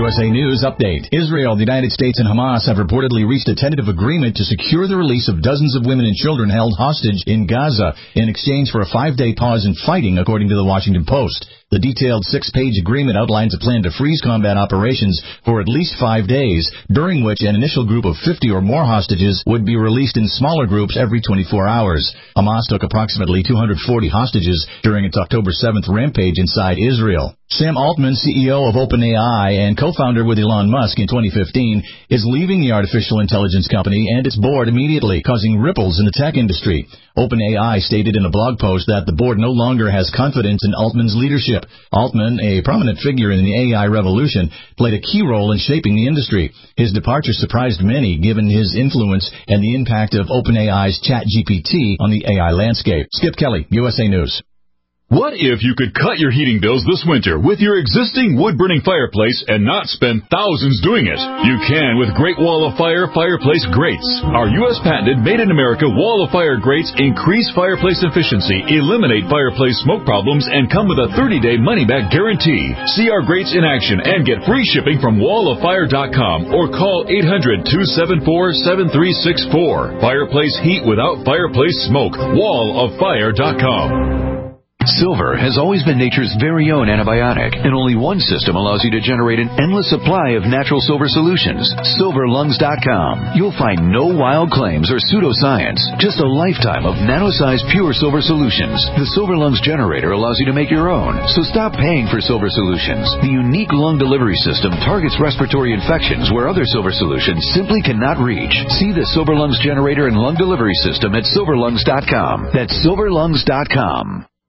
USA News Update. Israel, the United States, and Hamas have reportedly reached a tentative agreement to secure the release of dozens of women and children held hostage in Gaza in exchange for a 5-day pause in fighting, according to the Washington Post. The detailed 6-page agreement outlines a plan to freeze combat operations for at least 5 days, during which an initial group of 50 or more hostages would be released in smaller groups every 24 hours. Hamas took approximately 240 hostages during its October 7th rampage inside Israel. Sam Altman, CEO of OpenAI and co-founder with Elon Musk in 2015, is leaving the artificial intelligence company and its board immediately, causing ripples in the tech industry. OpenAI stated in a blog post that the board no longer has confidence in Altman's leadership. Altman, a prominent figure in the AI revolution, played a key role in shaping the industry. His departure surprised many, given his influence and the impact of OpenAI's ChatGPT on the AI landscape. Skip Kelly, USA News. What if you could cut your heating bills this winter with your existing wood-burning fireplace and not spend thousands doing it? You can with Great Wall of Fire fireplace grates. Our U.S. patented made-in-America Wall of Fire grates increase fireplace efficiency, eliminate fireplace smoke problems, and come with a 30-day money-back guarantee. See our grates in action and get free shipping from walloffire.com or call 800-274-7364. Fireplace heat without fireplace smoke. walloffire.com. Silver has always been nature's very own antibiotic, and only one system allows you to generate an endless supply of natural silver solutions. SilverLungs.com. You'll find no wild claims or pseudoscience, just a lifetime of nano-sized pure silver solutions. The Silver Lungs generator allows you to make your own, so stop paying for silver solutions. The unique lung delivery system targets respiratory infections where other silver solutions simply cannot reach. See the Silver Lungs generator and lung delivery system at SilverLungs.com. That's SilverLungs.com.